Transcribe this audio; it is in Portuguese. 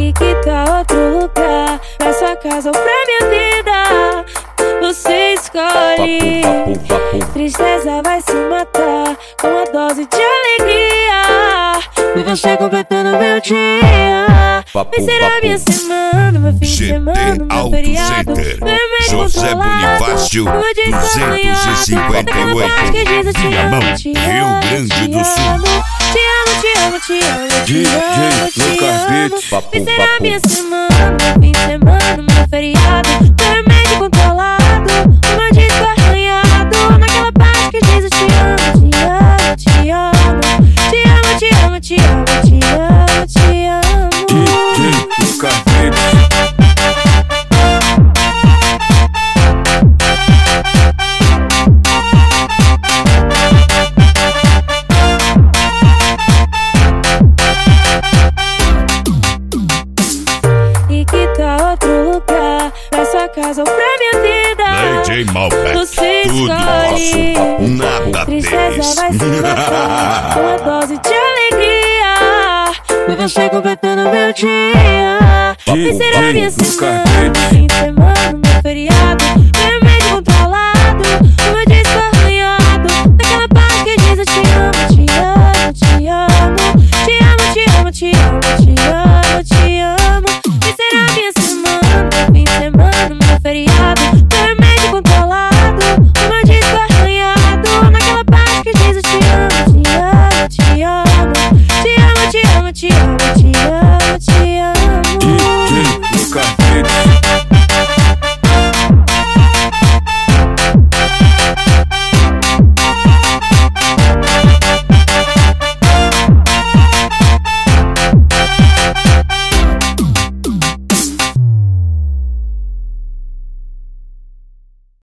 E que tal outro lugar? Pra sua casa ou pra minha vida? Você escolhe. Tristeza vai se matar com uma dose de alegria. E você completando meu dia. Vai ser a minha semana, meu fim de semana, meu feriado. José Bonifácio 258, Viamão, Rio Grande do Sul. Te amo, te amo, te amo, te amo, te amo. Vai ser a minha semana, meu fim de semana, meu feriado. Meu remédio controlado, uma disco arranhado. Naquela parte que diz eu te amo, te amo, te amo. Te amo, te amo, te amo, te amo, te amo. DJ Lucas Beats. E que tal outro lugar? Pra sua casa ou pra minha vida? DJ Malbec, Você tudo escolhe. nosso, nada Tristeza deles. vai se matar com uma dose de alegria. E você completando meu dia. Vai ser a minha semana, meu fim de semana, meu feriado. Meu remédio controlado, uma